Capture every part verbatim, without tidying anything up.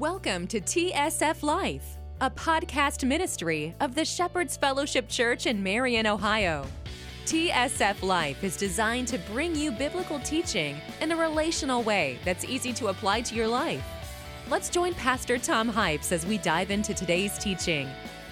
Welcome to T S F Life, a podcast ministry of the Shepherd's Fellowship Church in Marion, Ohio. T S F Life is designed to bring you biblical teaching in a relational way that's easy to apply to your life. Let's join Pastor Tom Hypes as we dive into today's teaching.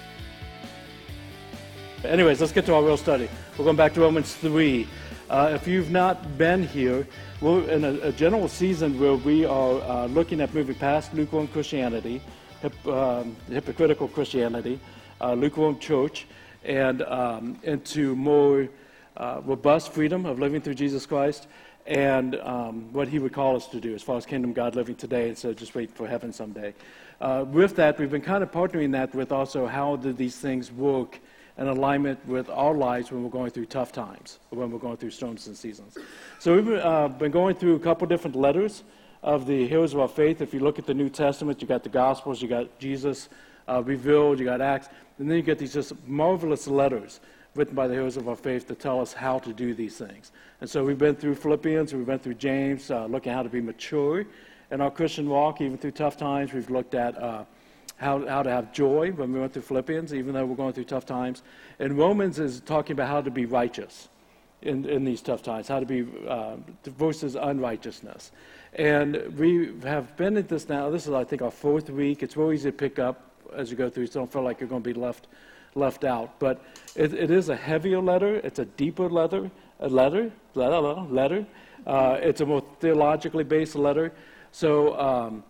Anyways, let's get to our real study. We're going back to Romans three. Uh, if you've not been here, we're in a, a general season where we are uh, looking at moving past lukewarm Christianity, hip, um, hypocritical Christianity, uh, lukewarm church, and um, into more uh, robust freedom of living through Jesus Christ and um, what he would call us to do as far as kingdom God living today instead of just waiting for heaven someday. Uh, with that, we've been kind of partnering that with also how do these things work in alignment with our lives when we're going through tough times, or when we're going through storms and seasons. So we've uh, been going through a couple different letters of the heroes of our faith. If you look at the New Testament, you got the Gospels, you got Jesus uh, revealed, you got Acts, and then you get these just marvelous letters written by the heroes of our faith to tell us how to do these things. And so we've been through Philippians, we've been through James, uh, looking at how to be mature in our Christian walk, even through tough times. We've looked at uh, How, how to have joy when we went through Philippians, even though we're going through tough times. And Romans is talking about how to be righteous in, in these tough times, how to be uh, versus unrighteousness. And we have been at this now. This is, I think, our fourth week. It's real easy to pick up as you go through, so don't feel like you're going to be left left out. But it, it is a heavier letter. It's a deeper letter. A letter. Letter. letter. Uh, it's a more theologically based letter. So. Um,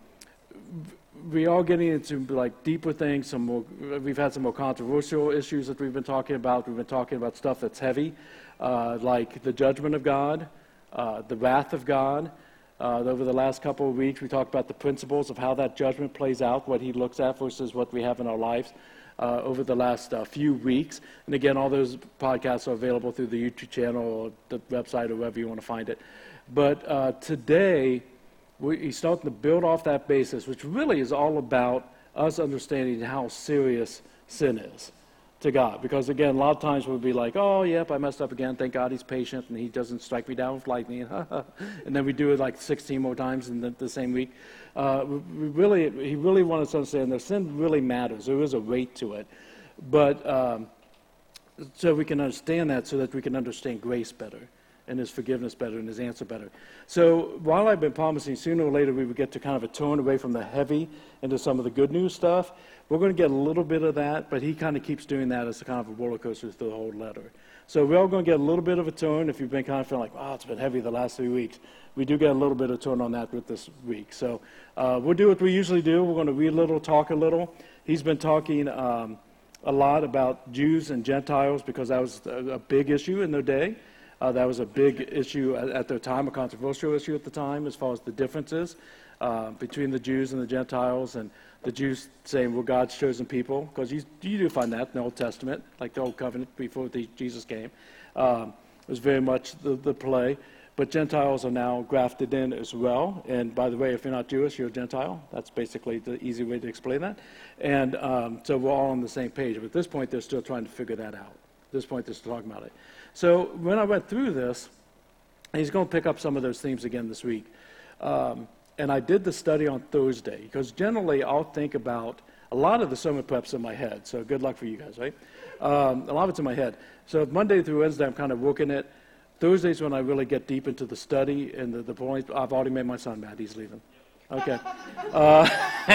We are getting into like deeper things. Some more, we've had some more controversial issues that we've been talking about. We've been talking about stuff that's heavy, uh, like the judgment of God, uh, the wrath of God. Uh, over the last couple of weeks, we talked about the principles of how that judgment plays out, what he looks at versus what we have in our lives uh, over the last uh, few weeks. And again, all those podcasts are available through the YouTube channel or the website or wherever you want to find it. But uh, today, he's starting to build off that basis, which really is all about us understanding how serious sin is to God. Because, again, a lot of times we'll be like, oh, yep, I messed up again. Thank God he's patient, and he doesn't strike me down with lightning. And then we do it like sixteen more times in the, the same week. Uh, we really, he really wants us to understand that sin really matters. There is a weight to it. But um, so we can understand that so that we can understand grace better, and his forgiveness better, and his answer better. So while I've been promising sooner or later we would get to kind of a turn away from the heavy into some of the good news stuff, we're going to get a little bit of that, but he kind of keeps doing that as a kind of a roller coaster through the whole letter. So we're all going to get a little bit of a turn. If you've been kind of feeling like, wow, it's been heavy the last three weeks, we do get a little bit of turn on that with this week. So uh, we'll do what we usually do. We're going to read a little, talk a little. He's been talking um, a lot about Jews and Gentiles because that was a, a big issue in their day. Uh, that was a big issue at, at their time, a controversial issue at the time as far as the differences uh, between the Jews and the Gentiles, and the Jews saying we're God's chosen people, because you, you do find that in the Old Testament, like the Old Covenant before the, Jesus came. Um, it was very much the, the play, but Gentiles are now grafted in as well. And by the way, if you're not Jewish, you're a Gentile. That's basically the easy way to explain that. And um, so we're all on the same page. But at this point, they're still trying to figure that out. At this point, they're still talking about it. So when I went through this, he's going to pick up some of those themes again this week. Um, and I did the study on Thursday, because generally I'll think about a lot of the sermon preps in my head. So good luck for you guys, right? Um, a lot of it's in my head. So Monday through Wednesday, I'm kind of working it. Thursday's when I really get deep into the study and the, the point. I've already made my son mad. He's leaving. Okay. Uh,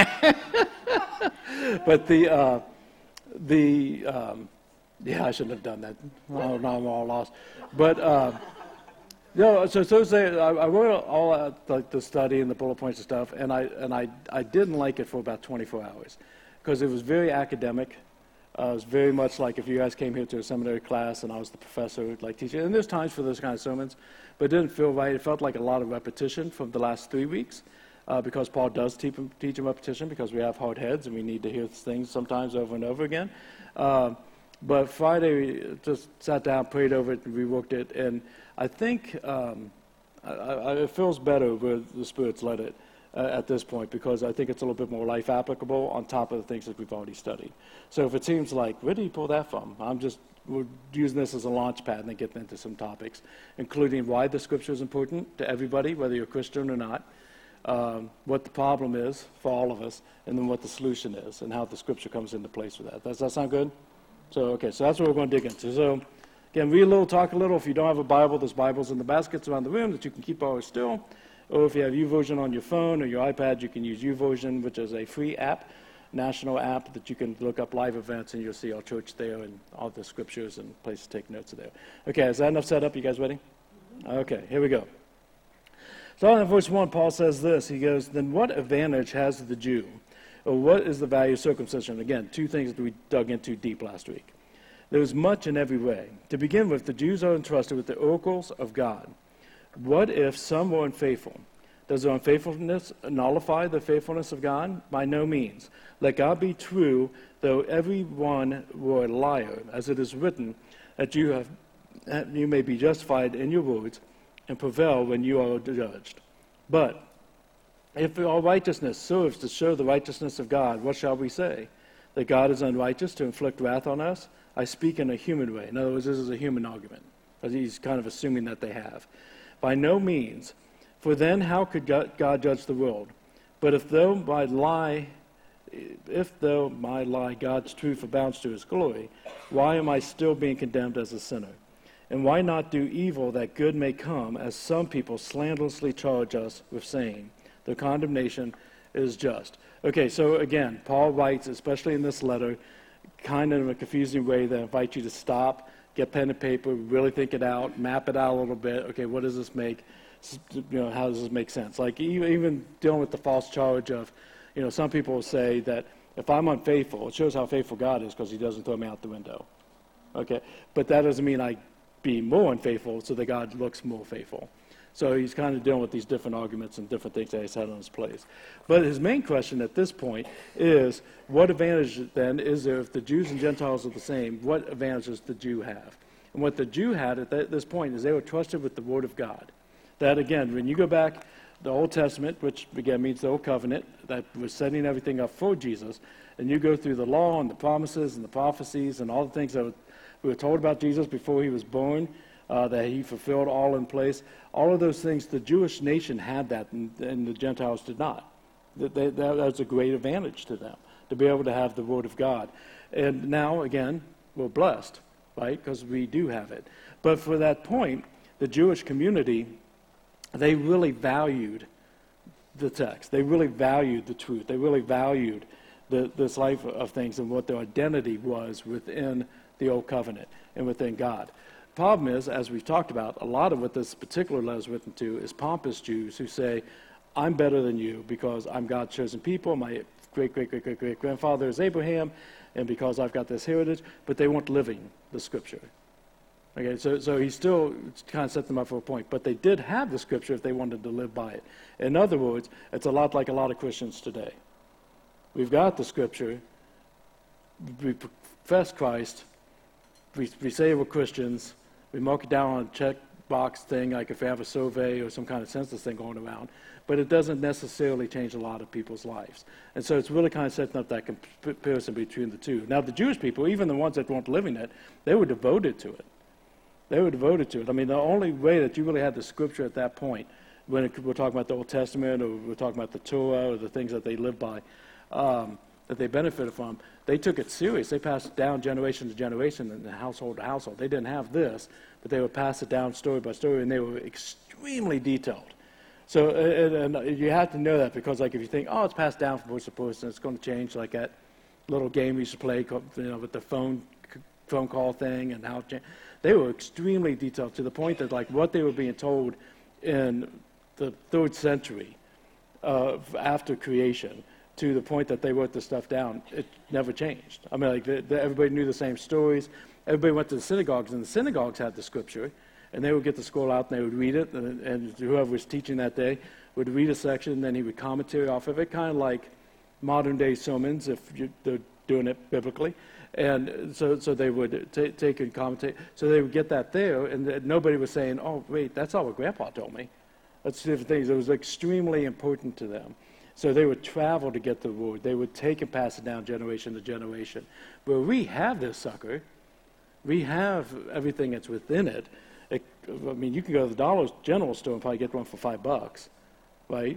but the, uh, the, um, Yeah, I shouldn't have done that. Oh, now I'm all lost. But, uh, you know, so Thursday, I, I wrote all out, like the study and the bullet points and stuff, and I and I, I didn't like it for about twenty-four hours because it was very academic. Uh, it was very much like if you guys came here to a seminary class and I was the professor, like teaching. And there's times for those kind of sermons, but it didn't feel right. It felt like a lot of repetition from the last three weeks uh, because Paul does teach him, teach him repetition because we have hard heads and we need to hear things sometimes over and over again. Uh, But Friday, we just sat down, prayed over it, and reworked it. And I think um, I, I, it feels better where the Spirit's led it uh, at this point, because I think it's a little bit more life applicable on top of the things that we've already studied. So if it seems like, where did you pull that from? I'm just we're using this as a launch pad and then getting into some topics, including why the Scripture is important to everybody, whether you're a Christian or not. um, what the problem is for all of us, and then what the solution is, and how the Scripture comes into place for that. Does that sound good? So, okay, so that's what we're going to dig into. So, again, read a little, talk a little. If you don't have a Bible, there's Bibles in the baskets around the room that you can keep always still. Or if you have YouVersion on your phone or your iPad, you can use YouVersion, which is a free app, national app that you can look up live events, and you'll see our church there, and all the scriptures and places to take notes are there. Okay, is that enough set up? You guys ready? Okay, here we go. So in verse one, Paul says this. He goes, then what advantage has the Jew? Or what is the value of circumcision? Again, two things that we dug into deep last week. There is much in every way. To begin with, the Jews are entrusted with the oracles of God. What if some were unfaithful? Does their unfaithfulness nullify the faithfulness of God? By no means. Let God be true, though every one were a liar, as it is written, that you have that you may be justified in your words and prevail when you are judged. But if our righteousness serves to show the righteousness of God, what shall we say? That God is unrighteous to inflict wrath on us? I speak in a human way. In other words, this is a human argument, because he's kind of assuming that they have. By no means. For then how could God judge the world? But if though my lie, if though my lie God's truth abounds to his glory, why am I still being condemned as a sinner? And why not do evil that good may come, as some people slanderously charge us with saying, the condemnation is just. Okay, so again, Paul writes, especially in this letter, kind of in a confusing way that invites you to stop, get pen and paper, really think it out, map it out a little bit. Okay, what does this make? You know, how does this make sense? Like even, even dealing with the false charge of, you know, some people will say that if I'm unfaithful, it shows how faithful God is because he doesn't throw me out the window. Okay, but that doesn't mean I be more unfaithful so that God looks more faithful. So he's kind of dealing with these different arguments and different things that he's had on his place. But his main question at this point is, what advantage then is there if the Jews and Gentiles are the same? What advantage does the Jew have? And what the Jew had at that, this point is they were trusted with the Word of God. That, again, when you go back, the Old Testament, which, again, means the Old Covenant, that was setting everything up for Jesus, and you go through the law and the promises and the prophecies and all the things that we were told about Jesus before he was born, Uh, that he fulfilled all in place. All of those things, the Jewish nation had that, and, and the Gentiles did not. That, they, that was a great advantage to them, to be able to have the Word of God. And now, again, we're blessed, right, because we do have it. But for that point, the Jewish community, they really valued the text. They really valued the truth. They really valued the, this life of things and what their identity was within the Old Covenant and within God. Problem is, as we've talked about, a lot of what this particular letter is written to is pompous Jews who say, I'm better than you because I'm God's chosen people, my great, great, great, great, great grandfather is Abraham, and because I've got this heritage, but they weren't living the Scripture. Okay, so, so he still kind of set them up for a point, but they did have the Scripture if they wanted to live by it. In other words, it's a lot like a lot of Christians today. We've got the Scripture, we profess Christ, we, we say we're Christians, we mark it down on a check box thing, like if we have a survey or some kind of census thing going around, but it doesn't necessarily change a lot of people's lives. And so it's really kind of setting up that comparison between the two. Now, the Jewish people, even the ones that weren't living it, they were devoted to it. They were devoted to it. I mean, the only way that you really had the Scripture at that point, when it, we're talking about the Old Testament or we're talking about the Torah or the things that they lived by, um, that they benefited from, they took it serious. They passed it down generation to generation and household to household. They didn't have this, but they would pass it down story by story, and they were extremely detailed. So and, and you have to know that because, like, if you think, oh, it's passed down from person to person, it's going to change, like that little game we used to play, you know, with the phone phone call thing and how it changed. They were extremely detailed to the point that, like, what they were being told in the third century uh, after creation, to the point that they wrote this stuff down, it never changed. I mean, like, the, the, everybody knew the same stories. Everybody went to the synagogues, and the synagogues had the Scripture, and they would get the scroll out, and they would read it, and, and whoever was teaching that day would read a section, and then he would commentary off of it, kind of like modern-day sermons, if you, they're doing it biblically. And so, so they would t- take and commentate. So they would get that there, and nobody was saying, oh, wait, that's not what Grandpa told me. That's different things. It was extremely important to them. So they would travel to get the word. They would take and pass it down generation to generation. Where we have this sucker, we have everything that's within it. it. I mean, you can go to the Dollar General store and probably get one for five bucks, right?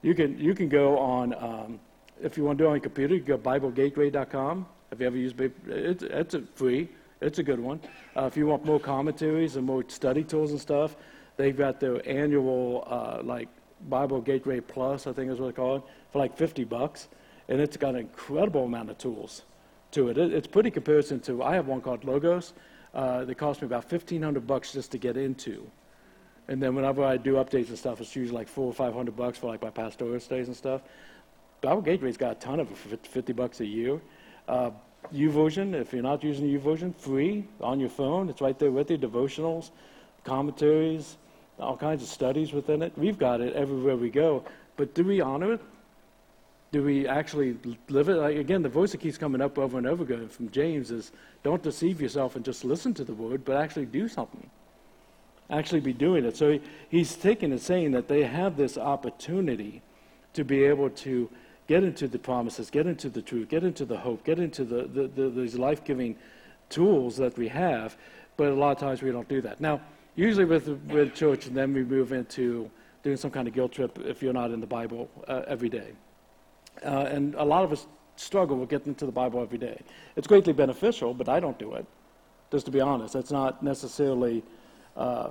You can you can go on, um, if you want to do it on your computer, you can go Bible Gateway dot com. Have you ever used it? It's, it's a free. It's a good one. Uh, if you want more commentaries and more study tools and stuff, they've got their annual, uh, like, Bible Gateway Plus, I think is what they call it, for like fifty bucks. And it's got an incredible amount of tools to it. it it's pretty comparison to, I have one called Logos. Uh, they cost me about fifteen hundred bucks just to get into. And then whenever I do updates and stuff, it's usually like four or five hundred bucks for like my pastoral stays and stuff. Bible Gateway's got a ton of it for fifty bucks a year. Uh, YouVersion, if you're not using YouVersion, free on your phone. It's right there with you. Devotionals, commentaries, all kinds of studies within it. We've got it everywhere we go. But do we honor it? Do we actually live it? Like, again, the voice that keeps coming up over and over again from James is, don't deceive yourself and just listen to the word, but actually do something. Actually be doing it. So he, he's taking and saying that they have this opportunity to be able to get into the promises, get into the truth, get into the hope, get into the, the, the these life-giving tools that we have, but a lot of times we don't do that. Now, usually with, with church, and then we move into doing some kind of guilt trip if you're not in the Bible uh, every day. Uh, and a lot of us struggle with getting into the Bible every day. It's greatly beneficial, but I don't do it, just to be honest. It's not necessarily uh,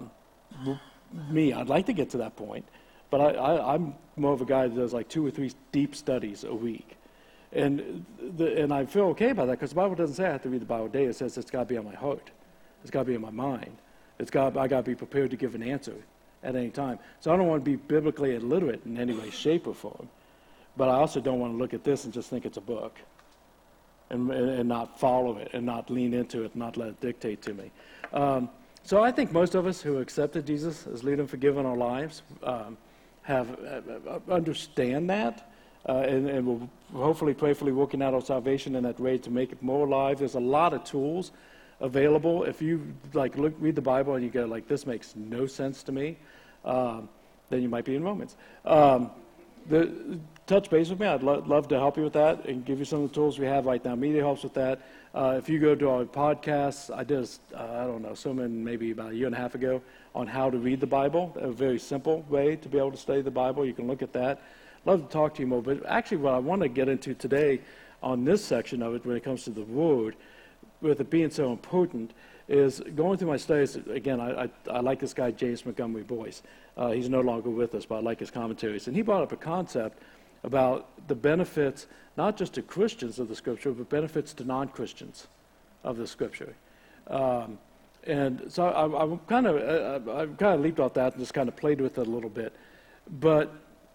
me. I'd like to get to that point, but I, I, I'm more of a guy that does like two or three deep studies a week. And the, and I feel okay about that because the Bible doesn't say I have to read the Bible a day. It says it's got to be on my heart. It's got to be in my mind. It's got I got to be prepared to give an answer at any time. So I don't want to be biblically illiterate in any way, shape, or form. But I also don't want to look at this and just think it's a book and, and not follow it and not lean into it and not let it dictate to me. Um, so I think most of us who accepted Jesus as leader and forgiver in our lives um, have uh, understand that uh, and, and will hopefully, prayerfully working out our salvation in that way to make it more alive. There's a lot of tools available. If you like look, read the Bible and you go like, this makes no sense to me, um, then you might be in Romans. Um, the, touch base with me. I'd lo- love to help you with that and give you some of the tools we have right now. Media helps with that. Uh, if you go to our podcasts, I did, uh, I don't know, someone maybe about a year and a half ago on how to read the Bible, a very simple way to be able to study the Bible. You can look at that. Love to talk to you more. But actually what I want to get into today on this section of it when it comes to the Word, with it being so important, is going through my studies. Again, I, I, I like this guy, James Montgomery Boyce. Uh, he's no longer with us, but I like his commentaries. And he brought up a concept about the benefits, not just to Christians of the Scripture, but benefits to non-Christians of the Scripture. Um, and so I, I'm kind of, I, I've kind of leaped off that and just kind of played with it a little bit. But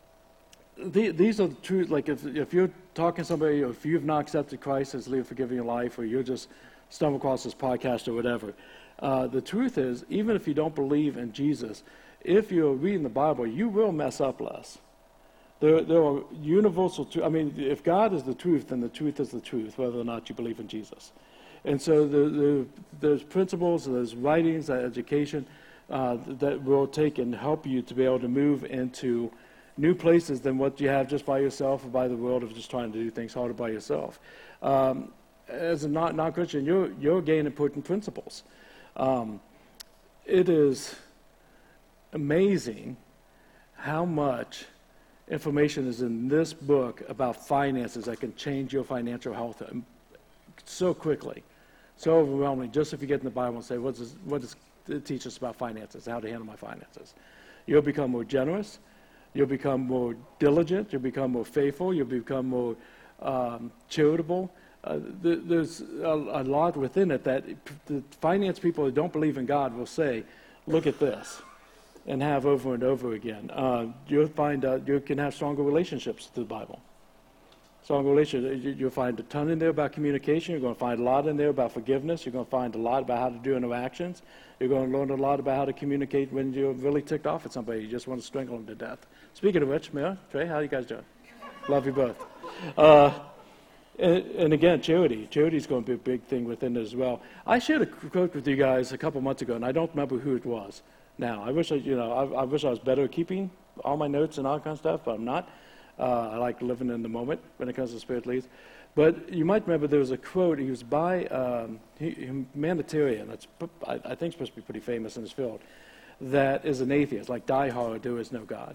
the, these are the truth. Like if if you're talking to somebody, or if you've not accepted Christ as leader forgiving your life, or you're just stumble across this podcast or whatever, uh, the truth is, even if you don't believe in Jesus, if you're reading the Bible, you will mess up less. There, there are universal truths. I mean, if God is the truth, then the truth is the truth, whether or not you believe in Jesus. And so the, the, there's principles, there's writings, that education uh, that will take and help you to be able to move into new places than what you have just by yourself or by the world of just trying to do things harder by yourself. Um, as a non- non-Christian, you're, you're gaining important principles. Um, it is amazing how much information is in this book about finances that can change your financial health so quickly, so overwhelming. Just if you get in the Bible and say, what does, what does it teach us about finances, how to handle my finances? You'll become more generous. You'll become more diligent. You'll become more faithful. You'll become more um, charitable. Uh, th- there's a, a lot within it that the finance people who don't believe in God will say, look at this, and have over and over again. Uh, you'll find uh, you can have stronger relationships through the Bible. Stronger relationships. You'll find a ton in there about communication. You're going to find a lot in there about forgiveness. You're going to find a lot about how to do interactions. You're going to learn a lot about how to communicate when you're really ticked off at somebody. You just want to strangle them to death. Speaking of which, Mia, Trey, how are you guys doing? Love you both. Uh, and, and again, charity. Charity is going to be a big thing within it as well. I shared a quote with you guys a couple months ago, and I don't remember who it was. Now, I wish I, you know, I, I wish I was better at keeping all my notes and all that kind of stuff, but I'm not. Uh, I like living in the moment when it comes to spirit leads. But you might remember there was a quote. He was by um, humanitarian. That's I, I think supposed to be pretty famous in his field. That is an atheist, like die hard. There is no God,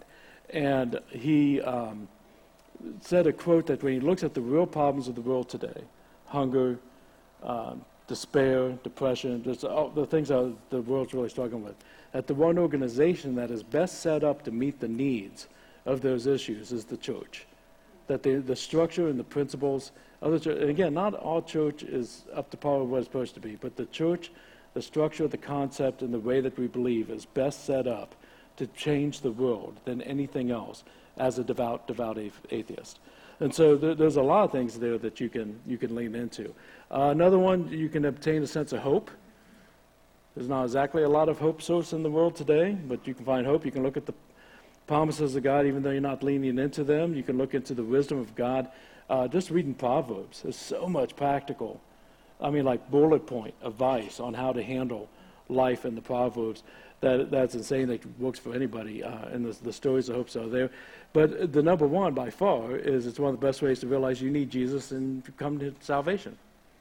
And he um, said a quote that when he looks at the real problems of the world today, hunger, um, despair, depression, just all the things that the world's really struggling with, that the one organization that is best set up to meet the needs of those issues is the church. That the, the structure and the principles of the church, and again, not all church is up to par with what it's supposed to be, but the church, the structure, the concept, and the way that we believe is best set up to change the world than anything else as a devout, devout atheist. And so there, there's a lot of things there that you can you can lean into. Uh, another one, you can obtain a sense of hope. There's not exactly a lot of hope source in the world today, but you can find hope. You can look at the promises of God, even though you're not leaning into them. You can look into the wisdom of God. Uh, just reading Proverbs, there's so much practical, I mean, like bullet point advice on how to handle life in the Proverbs. That that's insane. That works for anybody, uh, and the, the stories of hope are there. But the number one by far is it's one of the best ways to realize you need Jesus and come to salvation.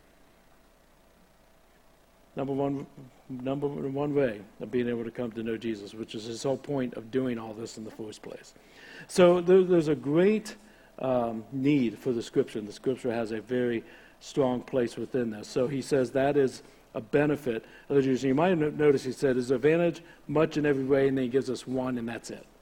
Number one, number one way of being able to come to know Jesus, which is his whole point of doing all this in the first place. So there, there's a great um, need for the Scripture, and the Scripture has a very strong place within this. So he says that is a benefit of the Jews. And you might have noticed he said, there's advantage much in every way, and then he gives us one, and that's it.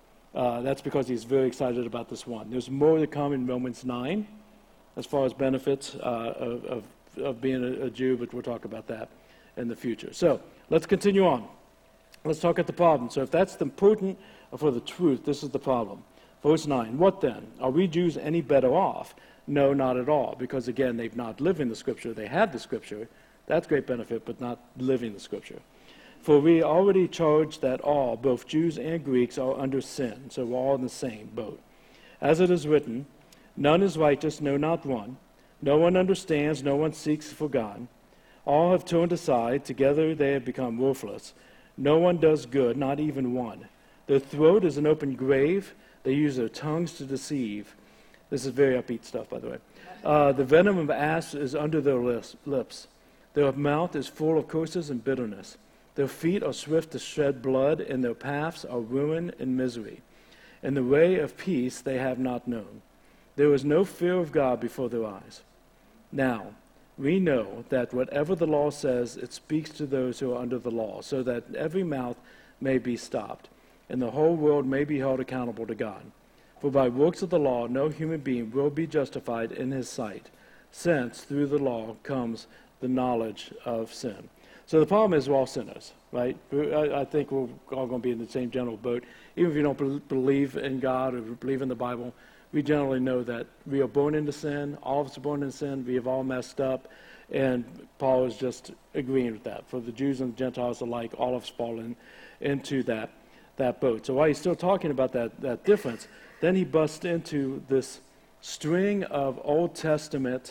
Uh, that's because he's very excited about this one. There's more to come in Romans nine as far as benefits uh, of, of, of being a, a Jew, but we'll talk about that in the future. So let's continue on. Let's talk at the problem. So if that's the important for the truth, this is the problem. Verse nine, what then? Are we Jews any better off? No, not at all, because again, they've not lived in the Scripture. They had the Scripture. That's great benefit, but not living the Scripture. For we already charge that all, both Jews and Greeks, are under sin. So we're all in the same boat. As it is written, none is righteous, no, not one. No one understands, no one seeks for God. All have turned aside, together they have become worthless. No one does good, not even one. Their throat is an open grave. They use their tongues to deceive. This is very upbeat stuff, by the way. Uh, the venom of asps is under their lips. Their mouth is full of curses and bitterness. Their feet are swift to shed blood, and their paths are ruin and misery. In the way of peace they have not known. There is no fear of God before their eyes. Now, we know that whatever the law says, it speaks to those who are under the law, so that every mouth may be stopped, and the whole world may be held accountable to God. For by works of the law, no human being will be justified in his sight, since through the law comes the knowledge of sin. So the problem is we're all sinners, right? I, I think we're all going to be in the same general boat. Even if you don't be- believe in God or believe in the Bible, we generally know that we are born into sin. All of us are born into sin. We have all messed up. And Paul is just agreeing with that. For the Jews and the Gentiles alike, all of us fall in, into that, that boat. So while he's still talking about that, that difference, then he busts into this string of Old Testament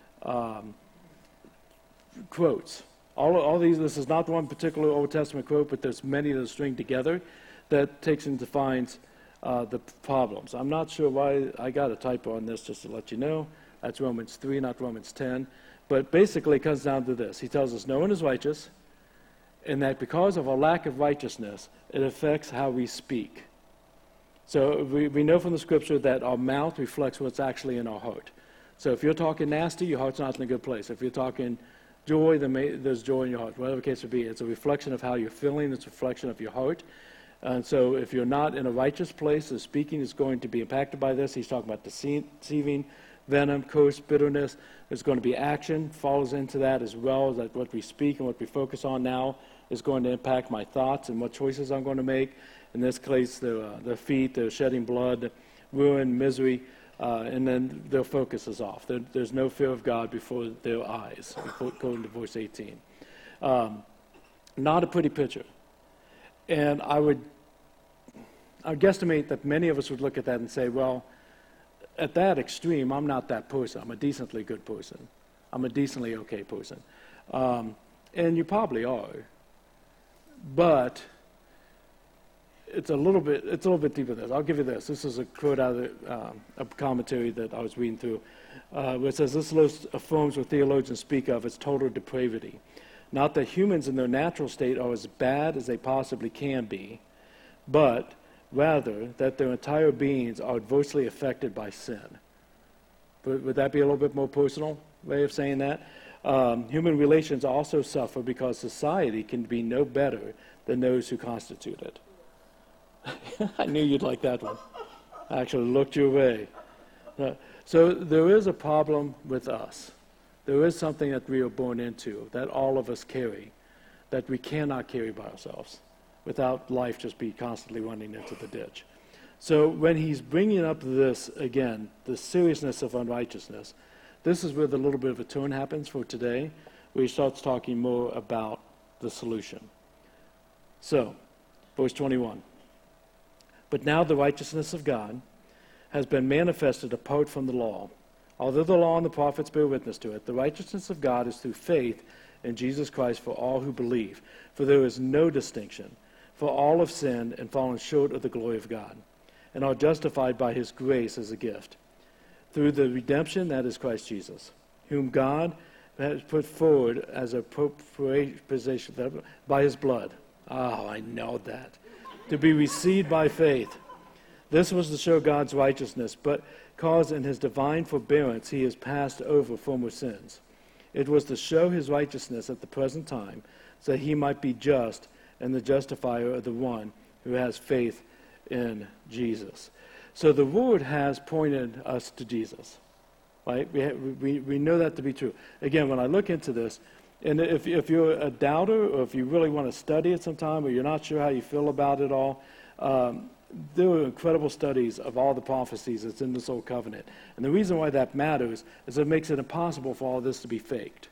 um, quotes. All, all these, this is not one particular Old Testament quote, but there's many that are stringed together that takes and defines uh, the problems. I'm not sure why I got a typo on this, just to let you know. That's Romans three, not Romans ten. But basically it comes down to this. He tells us no one is righteous, and that because of our lack of righteousness, it affects how we speak. So we, we know from the Scripture that our mouth reflects what's actually in our heart. So if you're talking nasty, your heart's not in a good place. If you're talking joy, then may, there's joy in your heart. Whatever the case would be, it's a reflection of how you're feeling. It's a reflection of your heart. And so if you're not in a righteous place, the speaking is going to be impacted by this. He's talking about deceiving, venom, curse, bitterness. There's going to be action, falls into that as well, that what we speak and what we focus on now is going to impact my thoughts and what choices I'm going to make. In this case, the, uh, the feet, the shedding blood, ruin, misery, uh, and then their focus is off. There, there's no fear of God before their eyes, according to verse eighteen. Um, not a pretty picture. And I would, I would guesstimate that many of us would look at that and say, well, at that extreme, I'm not that person. I'm a decently good person. I'm a decently okay person. Um, and you probably are. But it's a little bit it's a little bit deeper than this. I'll give you this. This is a quote out of the, um, a commentary that I was reading through, uh, where it says, this list affirms what theologians speak of as total depravity. Not that humans in their natural state are as bad as they possibly can be, but rather that their entire beings are adversely affected by sin. Would, would that be a little bit more personal way of saying that? Um, human relations also suffer because society can be no better than those who constitute it. I knew you'd like that one. I actually looked your way. Uh, so there is a problem with us. There is something that we are born into, that all of us carry, that we cannot carry by ourselves without life just be constantly running into the ditch. So when he's bringing up this, again, the seriousness of unrighteousness, this is where the little bit of a turn happens for today, where he starts talking more about the solution. So, verse twenty-one. But now the righteousness of God has been manifested apart from the law. Although the law and the prophets bear witness to it, the righteousness of God is through faith in Jesus Christ for all who believe. For there is no distinction. For all have sinned and fallen short of the glory of God, and are justified by his grace as a gift, through the redemption that is Christ Jesus, whom God has put forward as a propitiation by his blood. Oh, I know that. To be received by faith. This was to show God's righteousness, but because in his divine forbearance he has passed over former sins. It was to show his righteousness at the present time, so that he might be just and the justifier of the one who has faith in Jesus. So the Lord has pointed us to Jesus, right? We, we, we know that to be true. Again, when I look into this, and if, if you're a doubter, or if you really want to study it sometime, or you're not sure how you feel about it all, um, there are incredible studies of all the prophecies that's in this Old Covenant. And the reason why that matters is it makes it impossible for all this to be faked.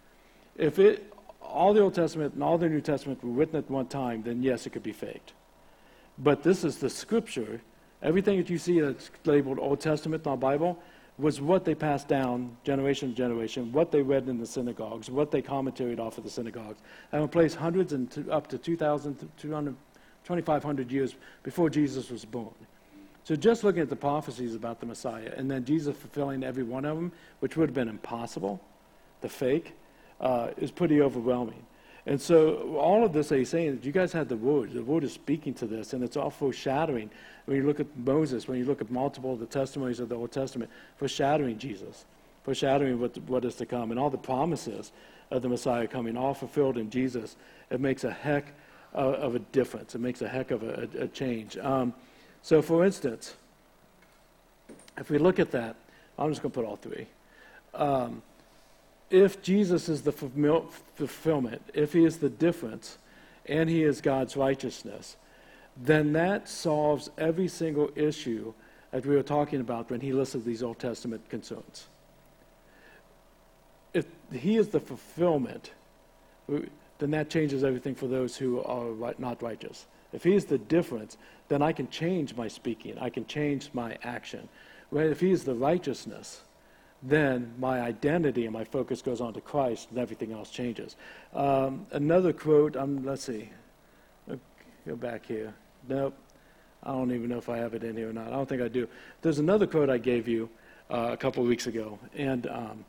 If it, all the Old Testament and all the New Testament were written at one time, then yes, it could be faked. But this is the Scripture. Everything that you see that's labeled Old Testament in our Bible was what they passed down generation to generation, what they read in the synagogues, what they commentaried off of the synagogues, and in place hundreds and to, up to two thousand, twenty-five hundred years before Jesus was born. So just looking at the prophecies about the Messiah, and then Jesus fulfilling every one of them, which would have been impossible, the fake, uh, is pretty overwhelming. And so all of this that he's saying, you guys had the Word. The Word is speaking to this, and it's all foreshadowing. When you look at Moses, when you look at multiple of the testimonies of the Old Testament, foreshadowing Jesus, foreshadowing what, what is to come, and all the promises of the Messiah coming, all fulfilled in Jesus, it makes a heck of, of a difference. It makes a heck of a, a, a change. Um, so for instance, if we look at that, I'm just going to put all three. Um, If Jesus is the fulfillment, if he is the difference, and he is God's righteousness, then that solves every single issue that we were talking about when he listed these Old Testament concerns. If he is the fulfillment, then that changes everything for those who are not righteous. If he is the difference, then I can change my speaking. I can change my action. If he is the righteousness, then my identity and my focus goes on to Christ, and everything else changes. Um, another quote, um, let's see, go back here. Nope, I don't even know if I have it in here or not. I don't think I do. There's another quote I gave you uh, a couple of weeks ago, and um,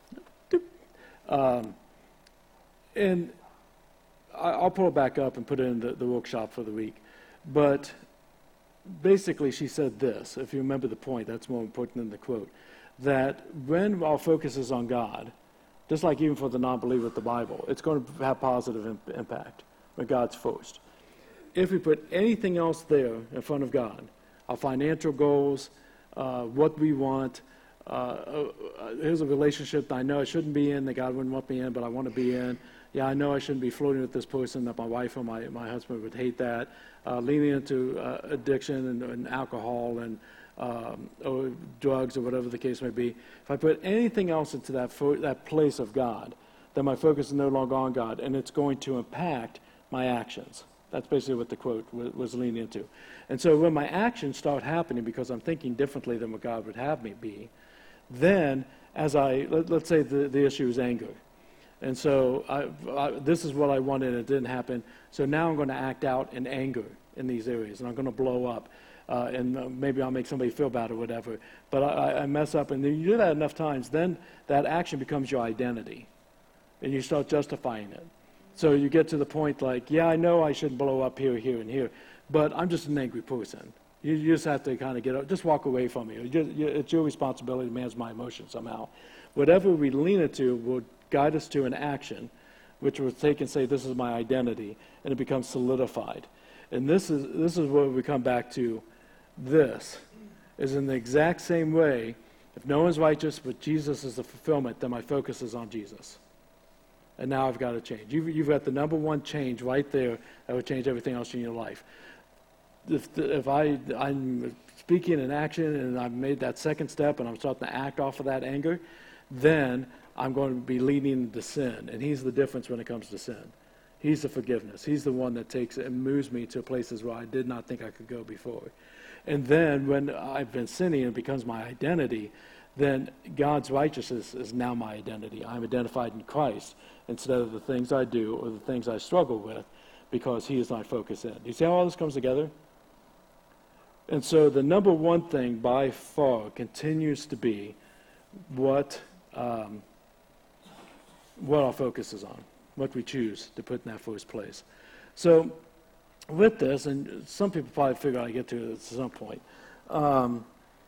um, and I, I'll pull it back up and put it in the, the workshop for the week. But basically, she said this. If you remember the point, that's more important than the quote. That when our focus is on God, just like even for the non-believer with the Bible, it's going to have positive imp- impact when God's first. If we put anything else there in front of God, our financial goals, uh, what we want, uh, uh, here's a relationship that I know I shouldn't be in, that God wouldn't want me in, but I want to be in. Yeah, I know I shouldn't be flirting with this person, that my wife or my, my husband would hate that. Uh, leaning into uh, addiction and, and alcohol and Um, or drugs or whatever the case may be. If I put anything else into that fo- that place of God, then my focus is no longer on God, and it's going to impact my actions. That's basically what the quote w- was leaning into. And so when my actions start happening because I'm thinking differently than what God would have me be, then as I, let, let's say the, the issue is anger. And so I, I, this is what I wanted and it didn't happen. So now I'm going to act out in anger in these areas, and I'm going to blow up. Uh, and uh, maybe I'll make somebody feel bad or whatever. But I, I mess up, and then you do that enough times, then that action becomes your identity, and you start justifying it. So you get to the point like, yeah, I know I shouldn't blow up here, here, and here, but I'm just an angry person. You, you just have to kind of get up, just walk away from it. You, you, it's your responsibility to manage my emotions somehow. Whatever we lean into will guide us to an action, which will take and say, this is my identity, and it becomes solidified. And this is this is where we come back to. This is in the exact same way. If no one's righteous, but Jesus is the fulfillment, then my focus is on Jesus. And now I've got to change. You've, you've got the number one change right there that would change everything else in your life. If, the, if I, I'm speaking in action and I've made that second step and I'm starting to act off of that anger, then I'm going to be leading into sin. And he's the difference when it comes to sin. He's the forgiveness. He's the one that takes and moves me to places where I did not think I could go before. And then when I've been sinning and it becomes my identity, then God's righteousness is now my identity. I'm identified in Christ instead of the things I do or the things I struggle with, because he is my focus in. You see how all this comes together? And so the number one thing by far continues to be what um, what our focus is on, what we choose to put in that first place. So with this, and some people probably figure I get to it at some point, um,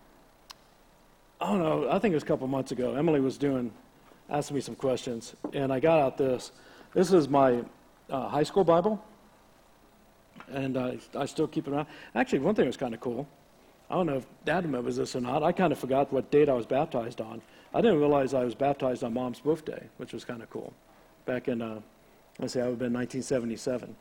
I don't know, I think it was a couple months ago, Emily was doing, asking me some questions, and I got out this. This is my uh, high school Bible, and I, I still keep it around. Actually, one thing was kind of cool. I don't know if Dad remembers this or not. I kind of forgot what date I was baptized on. I didn't realize I was baptized on Mom's birthday, which was kind of cool. Back in, uh, let's see, I would have been nineteen seventy-seven.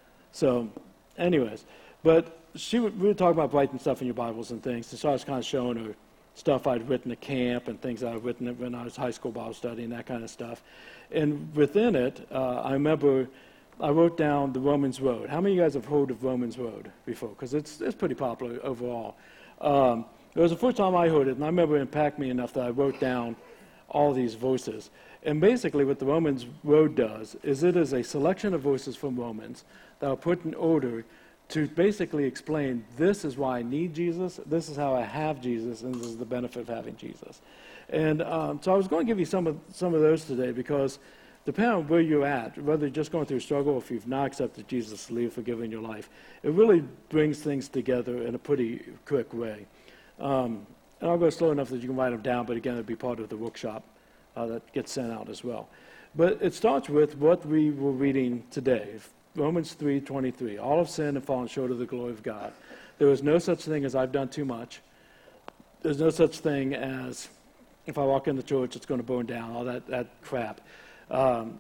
So, anyways, but she would, we were talking about writing stuff in your Bibles and things, and so I was kind of showing her stuff I'd written at camp and things I'd written when I was high school Bible study and that kind of stuff. And within it, uh, I remember I wrote down the Romans Road. How many of you guys have heard of Romans Road before? Because it's it's pretty popular overall. Um, it was the first time I heard it, and I remember it impacted me enough that I wrote down all these verses. And basically what the Romans Road does is it is a selection of verses from Romans that are put in order to basically explain, this is why I need Jesus, this is how I have Jesus, and this is the benefit of having Jesus. And um, so I was going to give you some of some of those today, because depending on where you're at, whether you're just going through a struggle or if you've not accepted Jesus to live forgiven in your life, it really brings things together in a pretty quick way. Um, and I'll go slow enough that you can write them down, but again, it'll be part of the workshop uh, that gets sent out as well. But it starts with what we were reading today, Romans three twenty-three. All have sinned and fallen short of the glory of God. There is no such thing as I've done too much. There's no such thing as if I walk in the church, it's going to burn down, all that, that crap. Um,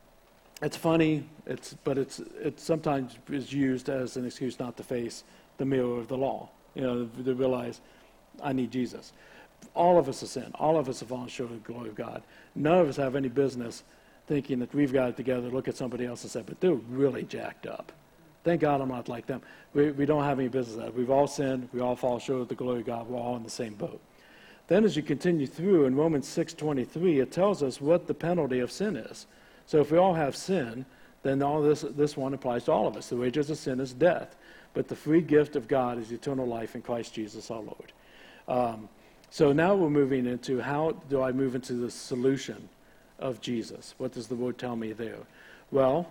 it's funny, it's but it's it sometimes is used as an excuse not to face the mirror of the law. You know, to realize I need Jesus. All of us have sinned. All of us have fallen short of the glory of God. None of us have any business thinking that we've got it together, look at somebody else and say, but they're really jacked up. Thank God I'm not like them. We, we don't have any business at it. We've all sinned. We all fall short of the glory of God. We're all in the same boat. Then as you continue through in Romans six twenty-three, it tells us what the penalty of sin is. So if we all have sin, then all this this one applies to all of us. The wages of sin is death, but the free gift of God is eternal life in Christ Jesus our Lord. Um, so now we're moving into, how do I move into the solution of Jesus? What does the word tell me there? Well,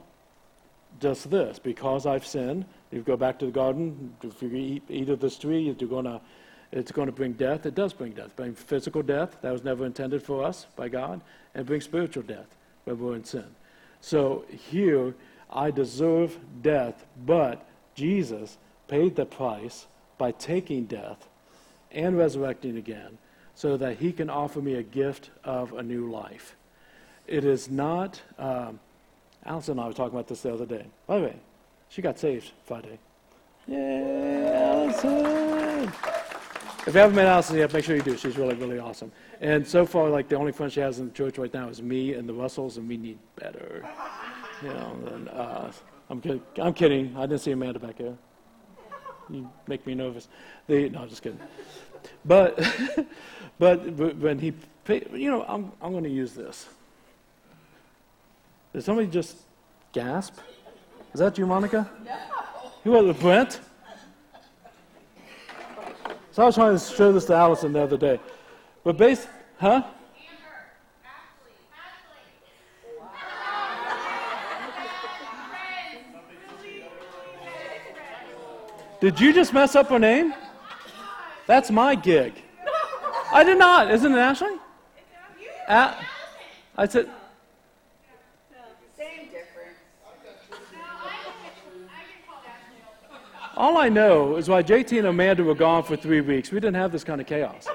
just this: because I've sinned, you go back to the garden. If you eat, eat of this tree, you're gonna. It's going to bring death. It does bring death. It brings physical death. That was never intended for us by God. And it brings spiritual death when we're in sin. So here, I deserve death, but Jesus paid the price by taking death and resurrecting again so that he can offer me a gift of a new life. It is not, um, Allison and I were talking about this the other day. By the way, she got saved Friday. Yay, Allison! If you haven't met Allison yet, make sure you do. She's really, really awesome. And so far, like, the only friend she has in the church right now is me and the Russells, and we need better. You know, and, uh, I'm, kid- I'm kidding. I didn't see Amanda back there. You make me nervous. The, no, I'm just kidding. But, but when he, paid, you know, I'm, I'm going to use this. Did somebody just gasp? Is that you, Monica? No. You were Brent? So I was trying to show this to Allison the other day. But based, huh? Did you just mess up her name? That's my gig. I did not. Isn't it Ashley? A- I said... Same difference. All I know is why J T and Amanda were gone for three weeks, we didn't have this kind of chaos.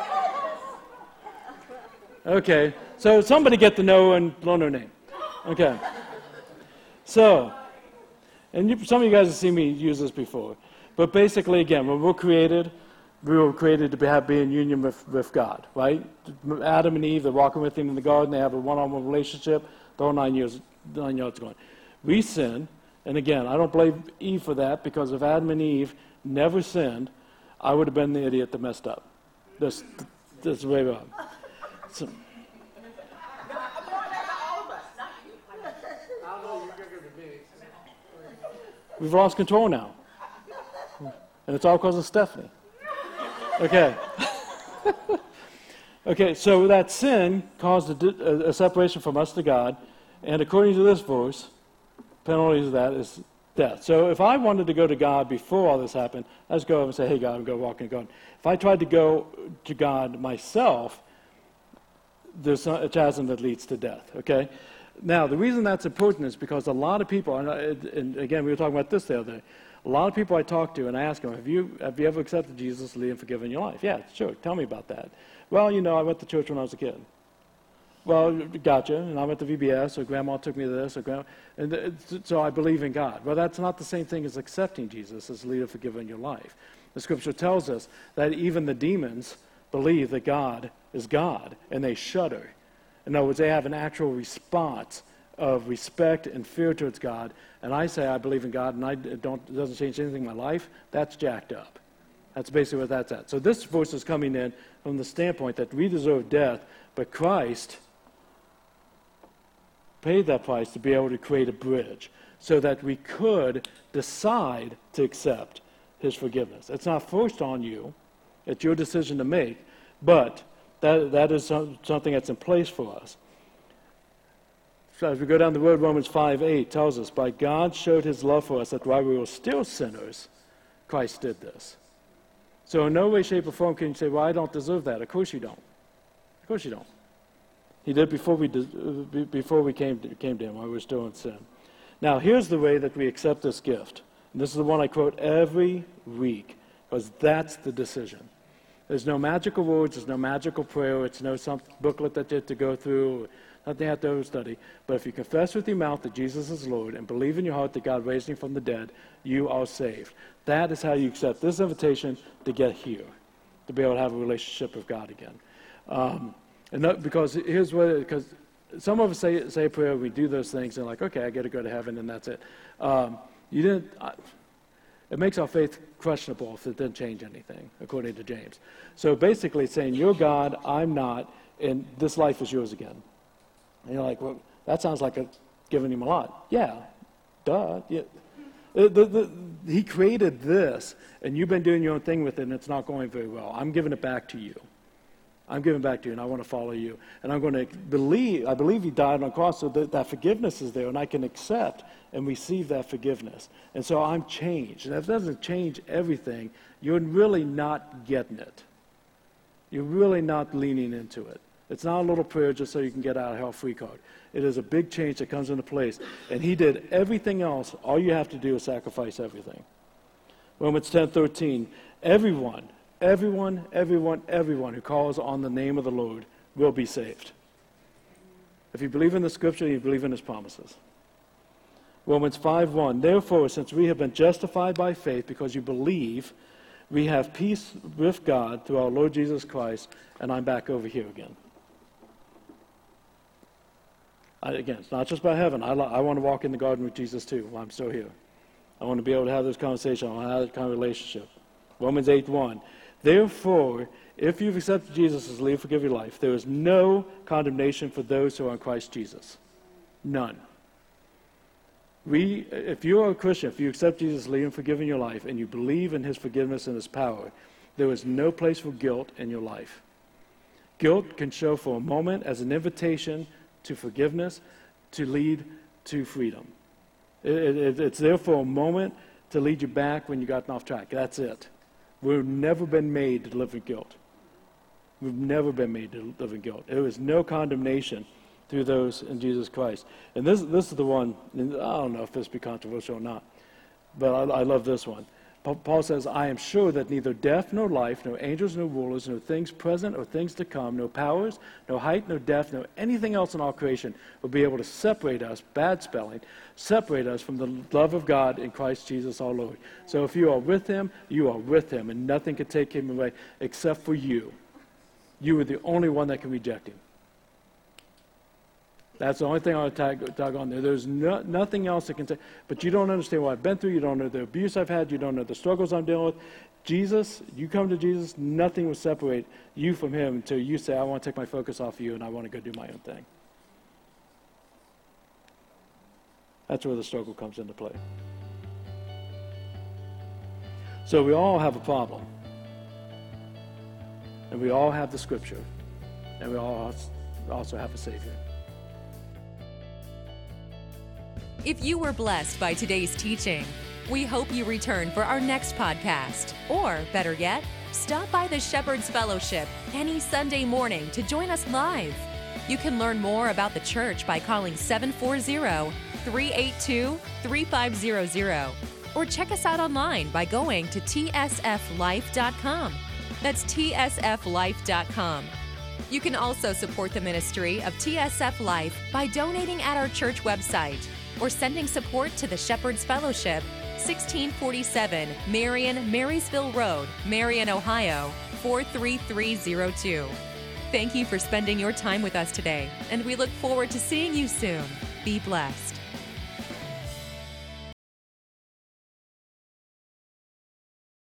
Okay, so somebody get to know and learn her name. Okay. So, and you, some of you guys have seen me use this before. But basically, again, when we're created, we were created to be, have, be in union with, with God, right? Adam and Eve, they're walking with him in the garden. They have a one-on-one relationship. The whole nine, years, nine yards going. We sin. And again, I don't blame Eve for that, because if Adam and Eve never sinned, I would have been the idiot that messed up. This, this is the way we are. So, we've lost control now. And it's all because of Stephanie. Okay. Okay, so that sin caused a, a separation from us to God, and according to this verse, penalty of that is death. So if I wanted to go to God before all this happened, I'd just go up and say, hey, God, I'm going to walk in the garden. If I tried to go to God myself, there's a chasm that leads to death, okay? Now, the reason that's important is because a lot of people, and, I, and again, we were talking about this the other day, a lot of people I talk to and I ask them, have you, have you ever accepted Jesus, lead and forgiven your life? Yeah, sure, tell me about that. Well, you know, I went to church when I was a kid. Well, gotcha, and I went to V B S, or grandma took me to this, or grandma, and th- so I believe in God. Well, that's not the same thing as accepting Jesus as leader, forgiver in your life. The scripture tells us that even the demons believe that God is God, and they shudder. In other words, they have an actual response of respect and fear towards God. And I say I believe in God, and I don't, it doesn't change anything in my life. That's jacked up. That's basically what that's at. So this verse is coming in from the standpoint that we deserve death, but Christ paid that price to be able to create a bridge so that we could decide to accept his forgiveness. It's not forced on you. It's your decision to make, but that that is some, something that's in place for us. So as we go down the road, Romans five eight tells us, by God showed his love for us that while we were still sinners, Christ did this. So in no way, shape, or form can you say, well, I don't deserve that. Of course you don't. Of course you don't. He did before we did, before we came to, came to him while we were still in sin. Now, here's the way that we accept this gift. And this is the one I quote every week, because that's the decision. There's no magical words. There's no magical prayer. It's no some booklet that you have to go through, nothing you have to study. But if you confess with your mouth that Jesus is Lord and believe in your heart that God raised him from the dead, you are saved. That is how you accept this invitation to get here, to be able to have a relationship with God again. Um, and that, because here's what, because some of us say, say a prayer, we do those things, and like, okay, I get to go to heaven, and that's it. Um, you didn't. I, it makes our faith questionable if it didn't change anything, according to James. So basically, it's saying you're God, I'm not, and this life is yours again. And you're like, well, that sounds like a, giving him a lot. Yeah, duh. Yeah. The, the, the, he created this, and you've been doing your own thing with it, and it's not going very well. I'm giving it back to you. I'm giving it back to you, and I want to follow you. And I'm going to believe, I believe he died on the cross so that, that forgiveness is there, and I can accept and receive that forgiveness. And so I'm changed. And if that doesn't change everything, you're really not getting it. You're really not leaning into it. It's not a little prayer just so you can get out of hell free card. It is a big change that comes into place. And he did everything else. All you have to do is sacrifice everything. Romans ten thirteen, everyone, everyone, everyone, everyone who calls on the name of the Lord will be saved. If you believe in the scripture, you believe in his promises. Romans five one, therefore, since we have been justified by faith because you believe, we have peace with God through our Lord Jesus Christ. And I'm back over here again. I, again, it's not just about heaven. I, I want to walk in the garden with Jesus too while I'm still here. I want to be able to have this conversation. I want to have that kind of relationship. Romans eight one. Therefore, if you've accepted Jesus as Lord, forgive your life, there is no condemnation for those who are in Christ Jesus. None. We, if you are a Christian, if you accept Jesus as Lord and forgive in your life, and you believe in his forgiveness and his power, there is no place for guilt in your life. Guilt can show for a moment as an invitation to forgiveness, to lead to freedom. It, it, it's there for a moment to lead you back when you gotten off track. That's it. We've never been made to live in guilt. We've never been made to live in guilt. There is no condemnation through those in Jesus Christ. And this, this is the one, and I don't know if this be controversial or not, but I, I love this one. Paul says, I am sure that neither death nor life, no angels, no rulers, no things present or things to come, no powers, no height, no depth, no anything else in all creation will be able to separate us, bad spelling, separate us from the love of God in Christ Jesus our Lord. So if you are with him, you are with him, and nothing can take him away except for you. You are the only one that can reject him. That's the only thing I want to tag, tag on there. There's no, nothing else that can take, but you don't understand what I've been through, you don't know the abuse I've had, you don't know the struggles I'm dealing with. Jesus, you come to Jesus, nothing will separate you from him until you say, I want to take my focus off of you and I want to go do my own thing. That's where the struggle comes into play. So we all have a problem. And we all have the scripture. And we all also have a Savior. If you were blessed by today's teaching, we hope you return for our next podcast. Or, better yet, stop by the Shepherd's Fellowship any Sunday morning to join us live. You can learn more about the church by calling seven four zero, three eight two, three five zero zero or check us out online by going to T S F life dot com. That's T S F life dot com. You can also support the ministry of T S F Life by donating at our church website or sending support to the Shepherd's Fellowship, sixteen forty-seven Marion Marysville Road, Marion, Ohio, four three three zero two. Thank you for spending your time with us today, and we look forward to seeing you soon. Be blessed.